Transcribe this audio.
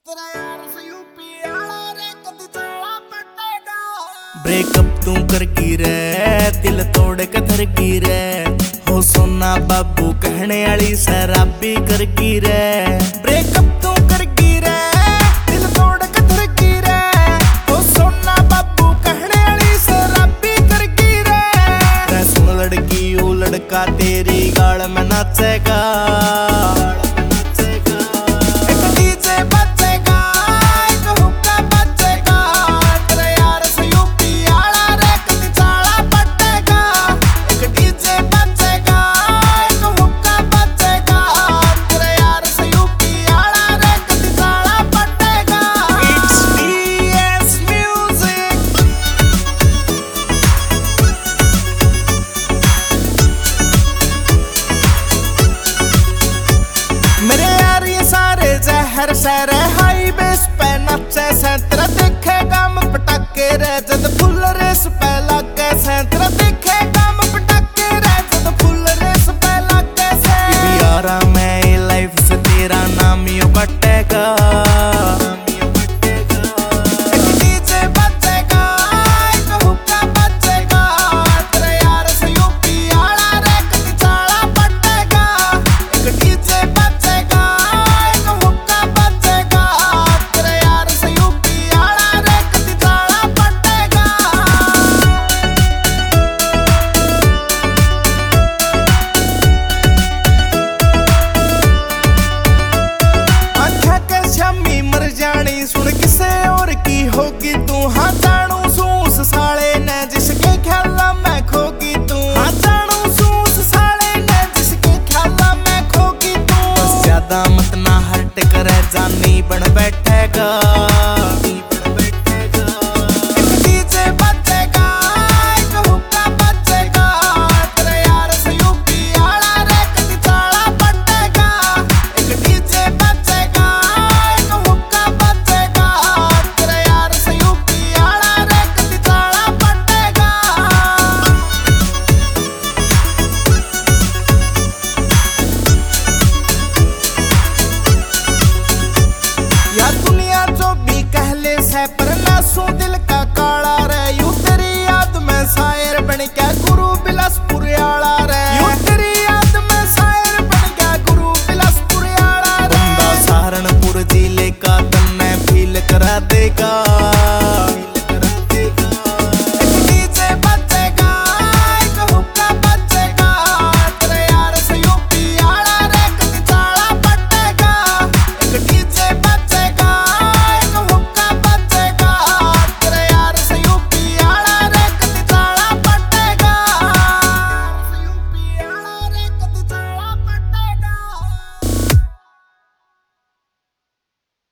Breakup तू करगी रे, दिल तोड़ के धरगी रे। हो सोना बाबू कहने वाली शराबी करगी रे। ब्रेकअप तू करगी रे, दिल तोड़ के धरगी रे। हो सोना बाबू कहने वाली शराबी करगी रे। सुन लड़की वो लड़का तेरी गाल में नाचेगा। हर शहर हाईवे पे नचे सेंटर देखेगा मैं पटाके रे। जद फुल रेस पे लागे सेंटर देखेगा मैं पटाके रे। जद फुल रेस पे लागे से यारा मैं लाइफ से तेरा नाम यूं कटेगा। सुन किसे और की होगी तू। हाँ जानू सूस साले ने जिसके ख्याल में खोगी तू। हाँ जानू सूस साले ने जिसके ख्याल में खोगी तू। बस ज्यादा मत ना हर्ट करे जानी बन बैठेगा।